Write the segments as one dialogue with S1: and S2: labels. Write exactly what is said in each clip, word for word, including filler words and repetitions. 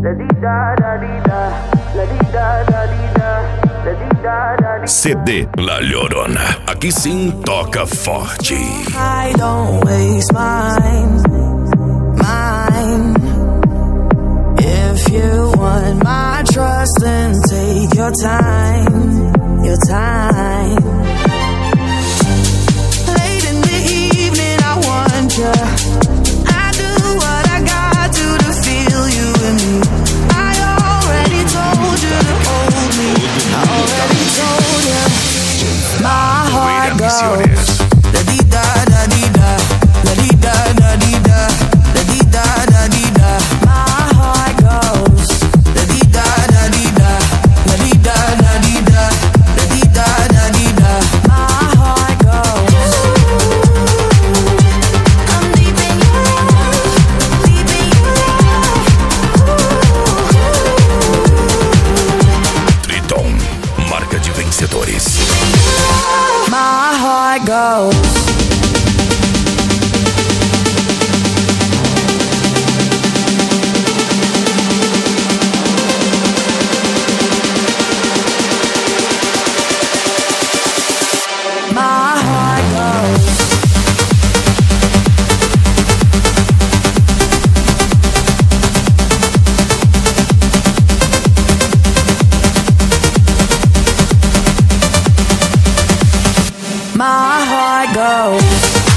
S1: C D La Llorona, aqui sim toca forte.
S2: I don't waste mine, mine. If you want my trust, then take your time, your time. Late in the evening, I want you. I do what I got to to feel you in me. I already told you to hold me. I already told you. My heart goes da di da da di da, da di da da di da, da di da da di da. My heart goes da di da da di da, da di da da di da, da di da da di da. My heart goes. I'm deep in your love, deep in your love.
S1: Triton, marca de vencedores.
S2: My heart goes. My heart goes. My heart goes.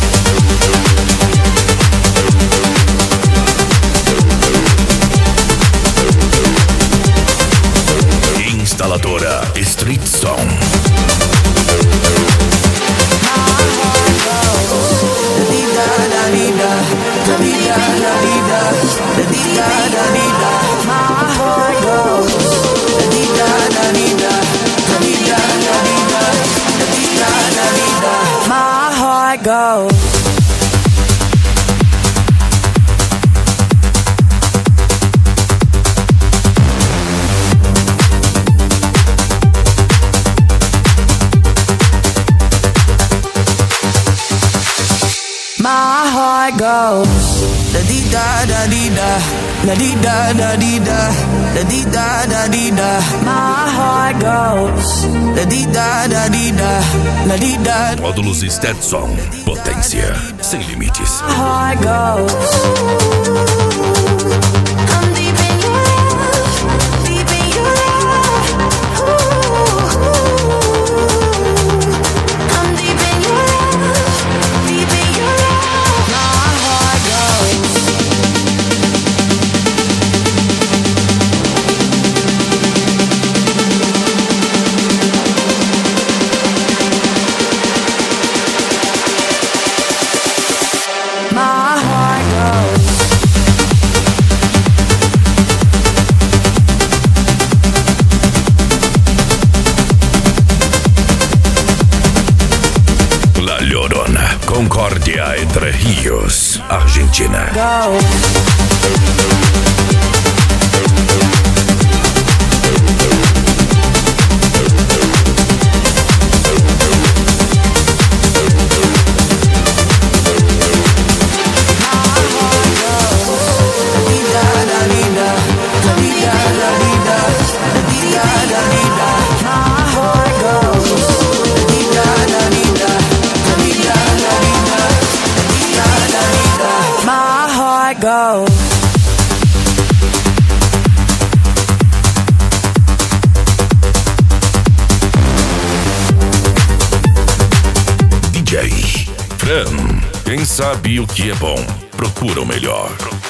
S1: Instaladora Street Song.
S2: My heart goes. My heart goes da di da da di da, da di da da di da, da di da da di da. My heart goes da di da da di da, da di da.
S1: Módulos Stetson, potência sem limites.
S2: My heart goes. I'm deep in your love, deep in your love. I'm deep in your love, deep in your love. My heart goes. My heart goes.
S1: La Llorona, Concordia Entre Rios, Argentina.
S2: Go. My heart goes.
S1: D J Fran, quem sabe o que é bom, procura o melhor.